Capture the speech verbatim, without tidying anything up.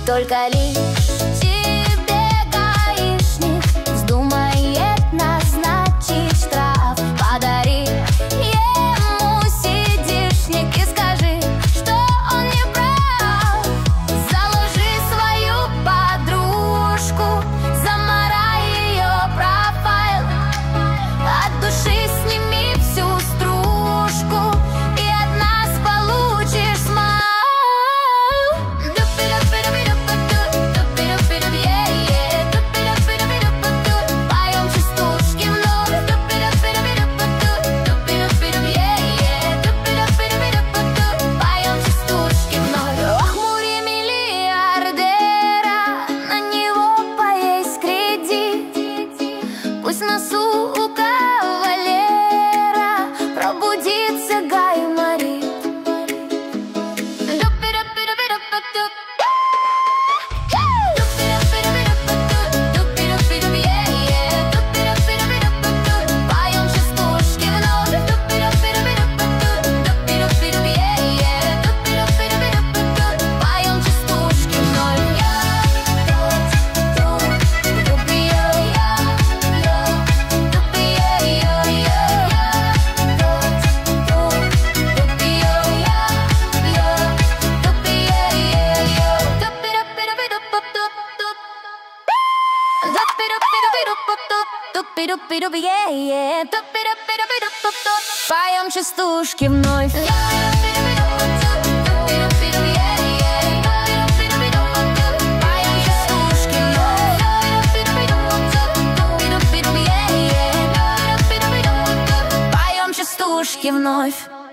Только лишь тебе гаишник вздумает назначить штраф. Подари ему сидишник и скажи, что он не прав. Заложи свою подружку, замарай ее профайл, от души сними всю стружку, и от нас получишь смайл. Поем частушки вновь. Поем частушки вновь. Охмури миллиардера, на него поесть кредит. Пусть носу у кавалера пробудится гайморит. Поем частушки вновь. Поем частушки вновь. Поем частушки вновь. Поем частушки вновь.